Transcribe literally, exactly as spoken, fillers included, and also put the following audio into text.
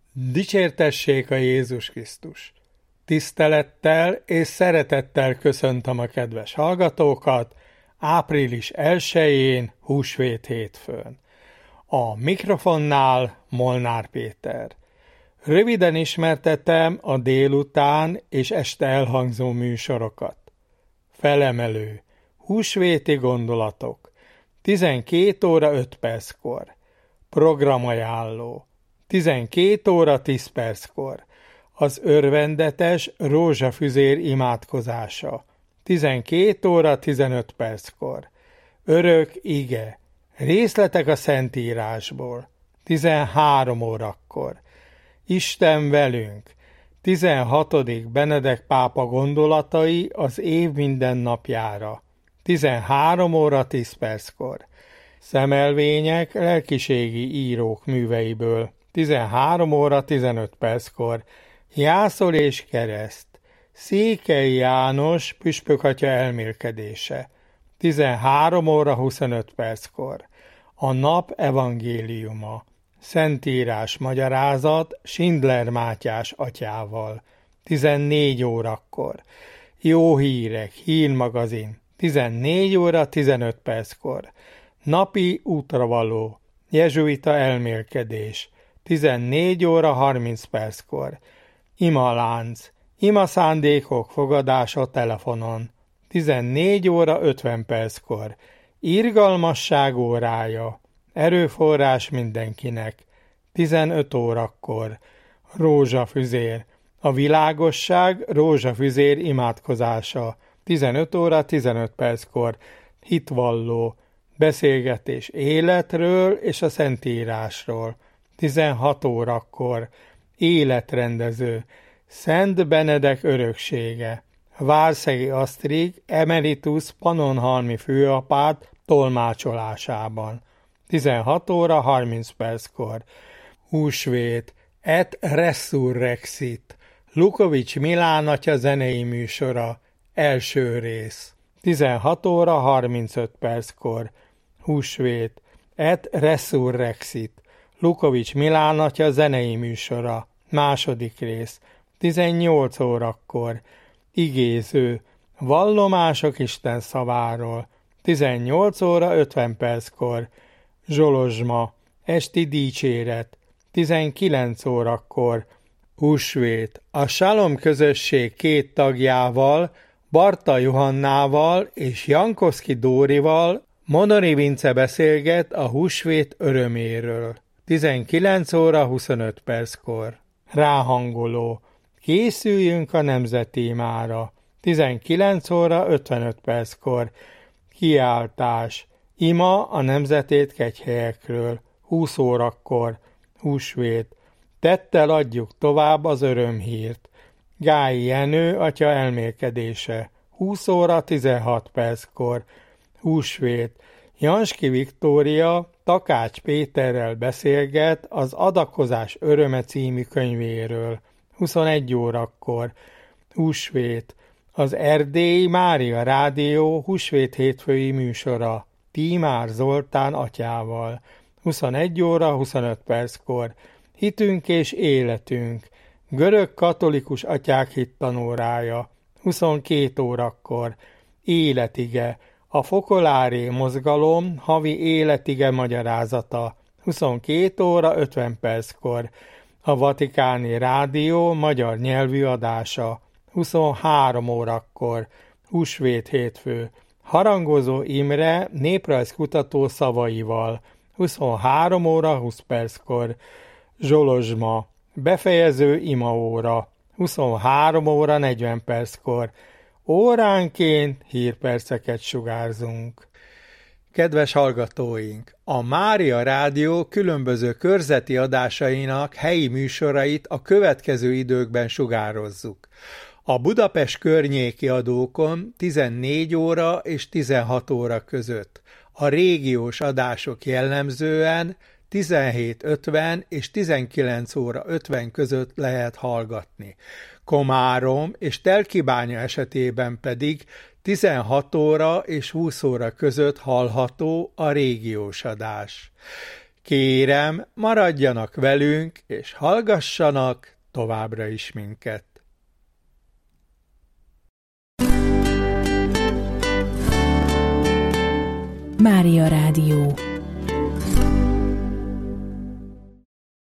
Dicsértessék a Jézus Krisztus! Tisztelettel és szeretettel köszöntöm a kedves hallgatókat április elsején, húsvét hétfőn. A mikrofonnál Molnár Péter. Röviden ismertetem a délután és este elhangzó műsorokat. Felemelő, húsvéti gondolatok, tizenkét óra öt perckor, programajánló, tizenkét óra tíz perckor, az örvendetes rózsafüzér imádkozása, tizenkét óra tizenöt perckor, örök ige, részletek a Szentírásból, tizenhárom órakor, Isten velünk, tizenhatodik Benedek pápa gondolatai az év minden napjára, tizenhárom óra tíz perckor, szemelvények lelkiségi írók műveiből, tizenhárom óra tizenöt perckor, Jászol és kereszt, Székely János püspökatya elmélkedése, tizenhárom óra huszonöt perckor, a nap evangéliuma, Szentírás magyarázat Schindler Mátyás atyával, tizennégy órakor, Jó hírek, hírmagazin, tizennégy óra tizenöt perckor, napi útravaló, jezsuita elmélkedés, tizennégy óra harminc perckor, imalánc, ima szándékok fogadása telefonon, tizennégy óra ötven perckor, irgalmasság órája, erőforrás mindenkinek, tizenöt órakor, rózsafüzér, a világosság rózsafüzér imádkozása, tizenöt óra tizenöt perckor, hitvalló, beszélgetés életről és a Szentírásról, tizenhat órakor, életrendező, Szent Benedek öröksége, Várszegi Asztrig emeritus pannonhalmi főapát tolmácsolásában, tizenhat óra harminc perckor, húsvét, et resurrexit, Lukovics Milán atya zenei műsora, első rész, tizenhat óra harmincöt perckor, húsvét, et resurrexit, Lukovics Milán atya zenei műsora, második rész, tizennyolc órakor, igéző, vallomások Isten szaváról, tizennyolc óra ötven perckor, zsolozsma, esti dicséret, tizenkilenc órakor, húsvét, a Shalom közösség két tagjával, Barta Johannával és Jankoszki Dórival Monori Vince beszélget a húsvét öröméről, tizenkilenc óra huszonöt perckor, ráhangoló, készüljünk a nemzetímára, tizenkilenc óra ötvenöt perckor, kiáltás, ima a nemzetét kegyhelyekről, húsz órakor, húsvét, tettel adjuk tovább az örömhírt, Gályi Jenő atya elmélkedése, húsz óra tizenhat perckor, húsvét, Janski Viktória Takács Péterrel beszélget az Adakozás öröme című könyvéről, huszonegy órakor, húsvét, az Erdélyi Mária Rádió húsvét hétfői műsora, Tímár Zoltán atyával, huszonegy óra huszonöt perckor, hitünk és életünk, görög katolikus atyák hittanórája, huszonkét órakor, életige, a Fokolári mozgalom havi életige magyarázata, huszonkét óra ötven perckor, a Vatikáni Rádió magyar nyelvű adása, huszonhárom órakor, húsvét hétfő, Harangozó Imre néprajzkutató szavaival, huszonhárom óra húsz perckor, zsolozsma, befejező imaóra, huszonhárom óra negyven perckor, óránként hírperceket sugárzunk. Kedves hallgatóink! A Mária Rádió különböző körzeti adásainak helyi műsorait a következő időkben sugározzuk. A Budapest környéki adókon tizennégy óra és tizenhat óra között, a régiós adások jellemzően tizenhét ötven és tizenkilenc óra ötven között lehet hallgatni. Komárom és Telkibánya esetében pedig tizenhat óra és húsz óra között hallható a régiós adás. Kérem, maradjanak velünk, és hallgassanak továbbra is minket. Mária Rádió.